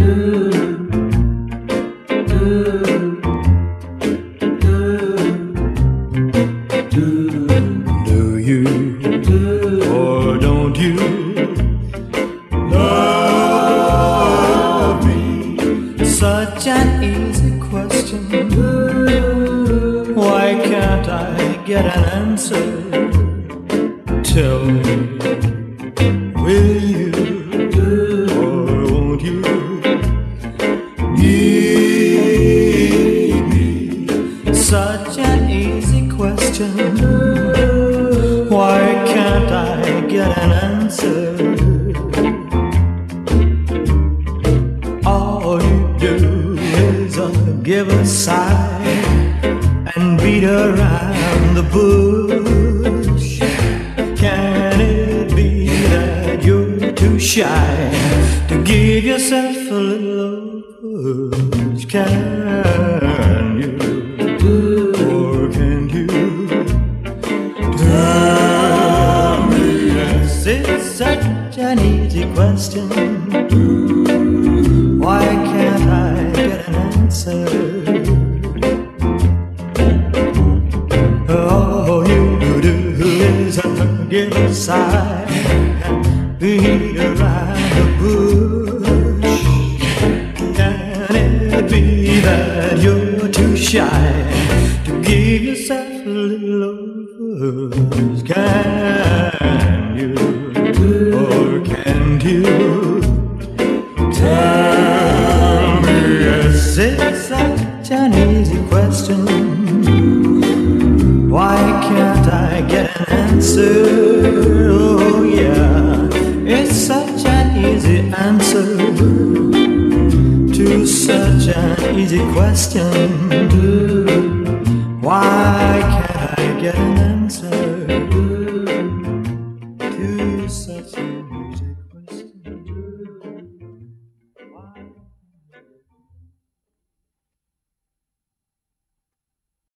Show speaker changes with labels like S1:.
S1: Do you or don't you love me? Such an easy question. Why can't I get an answer? Tell me, will you or won't you need me? Such an easy question. Why can't I get an answer? All you do is give a sigh and beat around the bush. Can it be that you're too shy to give yourself a little push? Can you or can't you tell me? Yes, it's such an easy question. Why can't I get an answer? All you do is give a sigh and beat around the bush. Can it be that you're too shy to give yourself a little push? Can you or can't you tell me? Yes, it's such an easy question. Why can't I get an answer? Oh yeah, it's such an easy answer to such an easy question. Why can't I get an answer?